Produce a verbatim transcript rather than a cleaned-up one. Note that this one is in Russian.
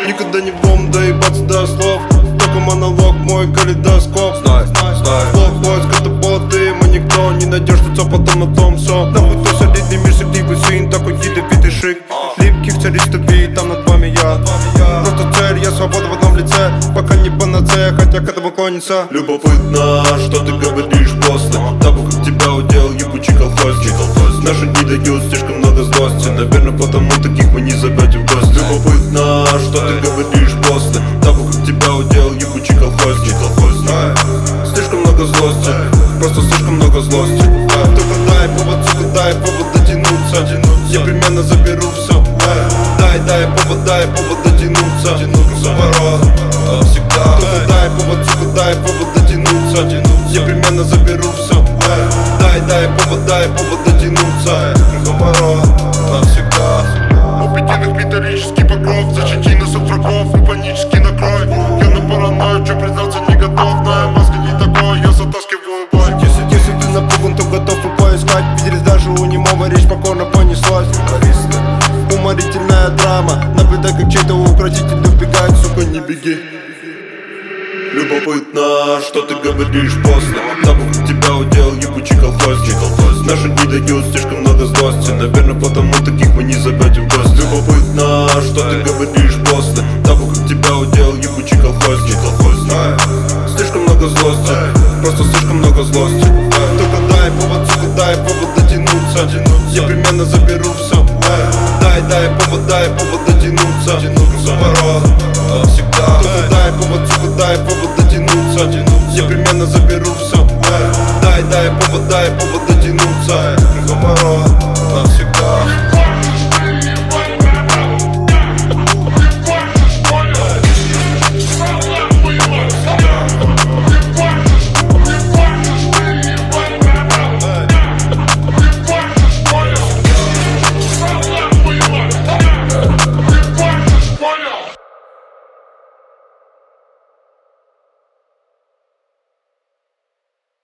Никогда не бом доебаться до слов. Только монолог, мой калейдоскоп. Знай, знай. Блок, поиск, это боты. Мы никто не найдешь лицо, потом на том все. Нахуй то солидный мир, сективый сын. Такой ядовитый шик. Липких царистов и там над вами я. Просто цель, я свобода в одном лице. Пока не панацея, хотя к этому клонится. Любопытно, что ты говоришь после того, как тебя удел ебучий колхозник. Наши дни дают слишком много злости. Наверное, потому таких мы не зовем в гости. Любопытно, что ты говоришь после того, как тебя удел ебучий колхозник. Слишком много злости, просто слишком много злости. Только дай повод, сука, дай повод дотянуться. Я примерно заберу все. Дай, дай повод, дай повод дотянуться. Заворот, всегда. Только дай повод, сука, дай повод дотянуться. Я примерно заберу все. Дай, дай повод, дай повод дотянуться. Заворот, навсегда. У пятинок металлический покров. Защити нас от врагов и панически накрой. Я на паранойю, чё признаться не готов. Но я маска не такой, я затаскиваю бой. Если, если ты напуган, то готов и поискать. Виделись даже у немого, речь покорно понеслась. Уморительная драма. Наблюдай, как чей-то укротитель добегает, сука, не беги. Любопытно, что ты говоришь после того, как тебя удел ебучий колхозник. Наши дни дают слишком много злости. Наверное, потому таких мы не зовем в гости. Любопытно, что ты говоришь после того, как тебя удел ебучий колхозник. Слишком много злости, просто слишком много злости. Только дай повод, сука, дай повод дотянуться. Я примерно заберу все. Дай, дай повод, дай повод дотянуться. Заворот, всегда. Только дай повод, сука, дай повод дотянуться. Я примерно заберу все. Дай, дай повод, дай повод дотянуться.